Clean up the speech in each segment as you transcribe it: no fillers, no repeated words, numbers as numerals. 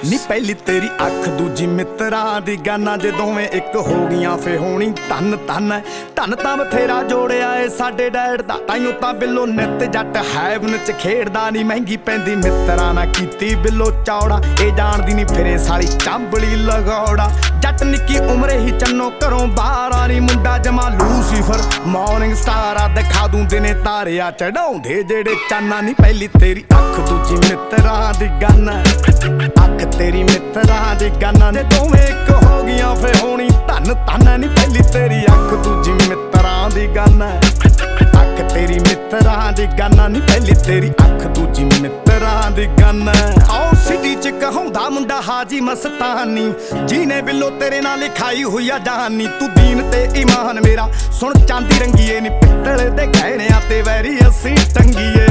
ਨੀ ਪਹਿਲੀ ਤੇਰੀ ਅੱਖ ਦੂਜੀ ਮਿੱਤਰਾਂ ਦੀ ਗਾਨਾ ਜੇ ਦੋਵੇਂ ਇੱਕ ਹੋ ਗਈਆਂ ਫੇ ਹੋਣੀ ਧੰਨ ਧੰਨ ਧੰਨ ਤਾਂ ਬਥੇਰਾ ਜੋੜਿਆ ਏ ਸਾਡੇ ਡੈਡ ਦਾ ਤਾਈਓ ਤਾਂ ਬਿੱਲੋ ਨਿੱਤ ਜੱਟ ਹੈਵਨ ਚ ਖੇਡਦਾ ਨੀ ਮਹਿੰਗੀ ਪੈਂਦੀ ਮਿੱਤਰਾਂ ਨਾ ਕੀਤੀ ਬਿੱਲੋ ਚੌੜਾ ਇਹ ਜਾਣਦੀ ਨੀ ਫਿਰੇ ਸਾਲੀ ਚਾਂਬਲੀ ਲਗੌੜਾ ਜੱਟ ਨਿੱਕੀ ਉਮਰੇ ਹੀ ਚੰਨੋ ਘਰੋਂ ਬਾਹਰ ਆ ਨੀ ਮੁੰਡਾ ਜਮਾ ਲੂਸੀਫਰ ਮਾਰਨਿੰਗ ਸਟਾਰ ਆ ਦਿਖਾ ਦੂੰ ਦਿਨੇ ਤਾਰਿਆ ਚੜਾਉਂਦੇ ਜਿਹੜੇ ਚਾਨਾ ਨੀ ਪਹਿਲੀ ਤੇਰੀ ਅੱਖ ਦੂਜੀ ਮਿੱਤਰਾਂ ਦੀ ਗਾਨਾ ਅੱਖ ਤੇਰੀ ਮਿੱਤਰਾਂ ਦੀ ਗਾਨਾ ਨੇ ਦੋਵੇਂ ਇੱਕ ਹੋ ਗਈਆਂ ਫੇ ਹੋਣੀ ਧੰਨ ਧੰਨ ਨੀ ਪਹਿਲੀ ਤੇਰੀ ਅੱਖ ਦੂਜੀ ਮਿੱਤਰਾਂ ਦੀ ਗਾਨਾ ਅੱਖ ਤੇਰੀ ਮਿੱਤਰਾਂ ਦੀ ਗਾਨਾ ਨੀ ਪਹਿਲੀ ਤੇਰੀ ਅੱਖ ਦੂਜੀ ਮਿੱਤਰਾਂ ਦੀ ਗਾਨਾ ਆਓ ਸਿਟੀ ਚ ਕਹਾਉਂਦਾ ਮੁੰਡਾ ਹਾਜੀ ਮਸਤਾਨੀ ਜਿਹਨੇ ਬਿੱਲੋ ਤੇਰੇ ਨਾਲ ਲਿਖਾਈ ਹੋਈ ਆ ਜਹਾਨੀ ਤੂੰ ਦੀਨ ਤੇ ਈਮਾਨ ਮੇਰਾ ਸੁਣ ਚਾਂਦੀ ਰੰਗੀਏ ਨੀ ਪਿੱਤਲ ਦੇ ਗਹਿਣਿਆਂ ਤੇ ਵੈਰੀ ਅਸੀਂ ਟੰਗੀਏ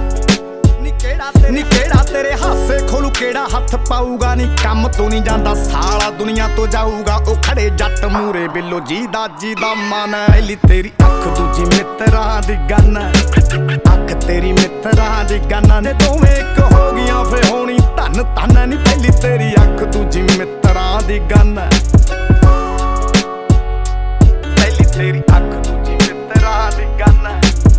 ਨੀ ਕਿਹੜਾ ਤੇਰੇ ਹਾਸੇ ਖੋਲੂ ਕਿਹੜਾ ਹੱਥ ਪਾਊਗਾ ਨੀ ਕੰਮ ਤੋਂ ਨਹੀਂ ਜਾਂਦਾ ਸਾਲਾ ਦੁਨੀਆ ਤੋਂ ਜਾਊਗਾ ਉਹ ਖੜੇ ਜੱਟ ਮੂਰੇ ਬਿੱਲੋ ਜੀ ਦਾ ਮਨ ਪਹਿਲੀ ਤੇਰੀ ਅੱਖ ਦੂਜੀ ਮਿੱਤਰਾਂ ਦੀ ਗਾਨਾ ਅੱਖ ਤੇਰੀ ਮਿੱਤਰਾਂ ਦੀ ਗਾਨਾ ਨੇ ਦੋਵੇਂ ਇੱਕ ਹੋ ਗਈਆਂ ਫੇ ਹੋਣੀ ਧੰਨ ਧੰਨ ਨੀ ਪਹਿਲੀ ਤੇਰੀ ਅੱਖ ਦੂਜੀ ਮਿੱਤਰਾਂ ਦੀ ਗਾਨਾ ਪਹਿਲੀ ਤੇਰੀ ਅੱਖ ਦੂਜੀ ਮਿੱਤਰਾਂ ਦੀ ਗਾਨਾ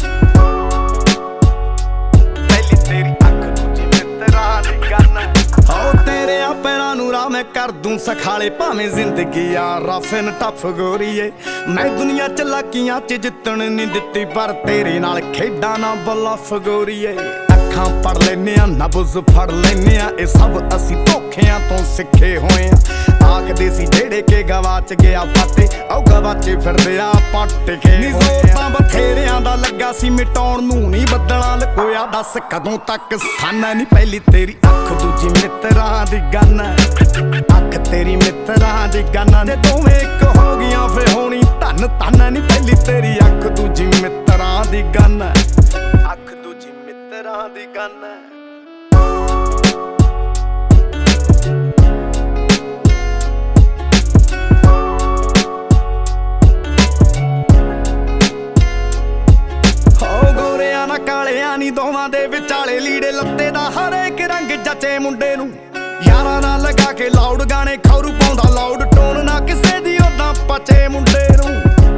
ਮੈਂ ਕਰ ਦੂੰ ਸਖਾਲੇ ਭਾਵੇਂ ਜ਼ਿੰਦਗੀ ਆ ਰਫ ਐਂਡ ਟਫ ਗੋਰੀਏ ਮੈਂ ਦੁਨੀਆ ਚ ਲਾਕੀਆਂ ਚ ਜਿੱਤਣ ਨਹੀਂ ਦਿੱਤੀ ਪਰ ਤੇਰੇ ਨਾਲ ਖੇਡਾਂ ਨਾ ਬਲਫ ਗੋਰੀਏ ਅੱਖਾਂ ਪੜ ਲੈਨੇ ਆ ਨਬਜ਼ ਫੜ ਲੈਨੇ ਆ ਇਹ ਸਭ ਅਸੀਂ ਧੋਖਿਆਂ ਤੋਂ ਸਿੱਖੇ ਹੋਏ ਆ ਆਖਦੇ ਸੀ ਜਿਹੜੇ ਕੇ ਗਵਾਚ ਗਿਆ ਫਾਟੇ ਉਹ ਗਵਾਚੇ ਫਿਰਦੇ ਆ ਪੱਟ ਕੇ ਨੀ ਜ਼ੋਰ ਤਾਂ ਬਥੇਰਿਆਂ ਦਾ ਲੱਗਾ ਸੀ ਮਿਟਾਉਣ ਨੂੰ ਨਹੀਂ ਬੱਦਲਾਂ ਲਕੋਇਆ ਦੱਸ ਕਦੋਂ ਤੱਕ ਸਾਨਾ ਨੀ ਪਹਿਲੀ ਤੇਰੀ ਅੱਖ ਦੂਜੀ ਮਿੱਤਰਾਂ ਦੀ ਗਾਨਾ ਅੱਖ ਤੇਰੀ ਮਿੱਤਰਾਂ ਦੀ ਗਾਨਾ ਨੇ ਦੋਵੇਂ ਇੱਕ ਹੋ ਗਈਆਂ ਫੇ ਹੋਣੀ ਧੰਨ ਧੰਨ ਨੀ ਪਹਿਲੀ ਤੇਰੀ ਅੱਖ ਦੂਜੀ ਮਿੱਤਰਾਂ ਦੀ ਗਾਨਾ ਅੱਖ ਦੂਜੀ ਮਿੱਤਰਾਂ ਦੀ ਗਾਨਾ ਕਾਲਿਆਂ ਨੀ ਦੋਵਾਂ ਦੇ ਵਿਚਾਲੇ ਲੀੜੇ ਲੱਤੇ ਦਾ ਹਰੇਕ ਰੰਗ ਜੱਚੇ ਮੁੰਡੇ ਨੂੰ ਯਾਰਾਂ ਨਾਲ ਲਗਾ ਕੇ ਲਾਊਡ ਗਾਣੇ ਖੌਰੂ ਪਾਉਂਦਾ ਲਾਊਡ ਟੋਨ ਨਾ ਕਿਸੇ ਦੀ ਉਦਾਂ ਪਚੇ ਮੁੰਡੇ ਨੂੰ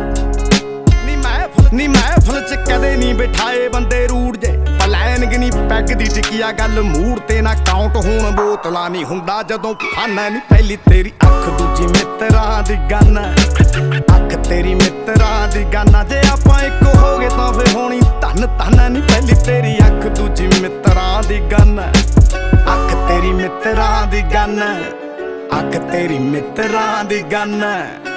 ਨੀ ਮਹਿਫਲ ਚ ਕਦੇ ਨਹੀਂ ਬਿਠਾਏ ਬੰਦੇ ਰੂੜ ਜੇ ਪਲੈਨਗ ਨੀ ਪੈਗ ਦੀ ਟਿਕਿਆ ਗੱਲ ਮੂਡ ਤੇ ਨਾ ਕਾਊਂਟ ਹੋਣ ਬੋਤਲਾਂ ਨਹੀਂ ਹੁੰਦਾ ਜਦੋਂ ਫਾਨਾ ਨੀ ਪਹਿਲੀ ਤੇਰੀ ਅੱਖ ਦੂਜੀ ਮਿੱਤਰਾਂ ਦੀ ਗਾਨਾ ਅੱਖ ਤੇਰੀ ਮਿੱਤਰਾਂ ਦੀ ਗਾਨਾ ਜੇ ਆਪਾਂ ਇੱਕ ਹੋ ਗਏ ਤਾਂ ਫੇ ਹੋਣੀ ਧੰਨ ਧੰਨ ਨੀ ਪਹਿਲੀ ਤੇਰੀ ਅੱਖ ਦੂਜੀ ਮਿੱਤਰਾਂ ਦੀ ਗਾਨਾ ਅੱਖ ਤੇਰੀ ਮਿੱਤਰਾਂ ਦੀ ਗਾਨਾ ਅੱਖ ਤੇਰੀ ਮਿੱਤਰਾਂ ਦੀ ਗਾਨਾ